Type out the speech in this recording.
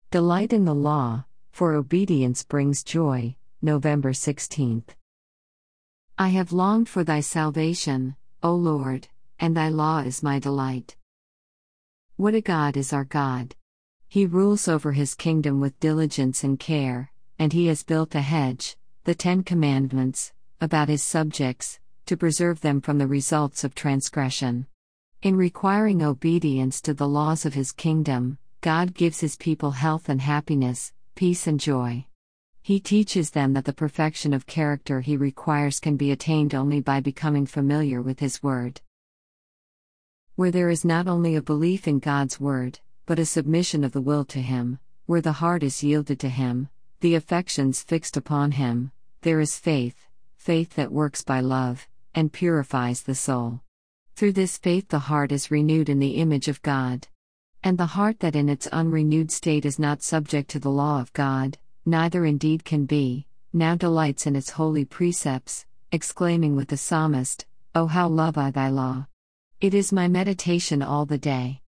Delight in the law, for obedience brings joy. November 16th. I have longed for thy salvation, O Lord, and thy law is my delight. What a God is our God! He rules over his kingdom with diligence and care, and he has built a hedge, the 10 Commandments, about his subjects, to preserve them from the results of transgression. In requiring obedience to the laws of his kingdom, God gives his people health and happiness, peace and joy. He teaches them that the perfection of character he requires can be attained only by becoming familiar with his word. Where there is not only a belief in God's word, but a submission of the will to him, where the heart is yielded to him, the affections fixed upon him, there is faith, faith that works by love, and purifies the soul. Through this faith the heart is renewed in the image of God. And the heart that in its unrenewed state is not subject to the law of God, neither indeed can be, now delights in its holy precepts, exclaiming with the psalmist, "O how love I thy law! It is my meditation all the day."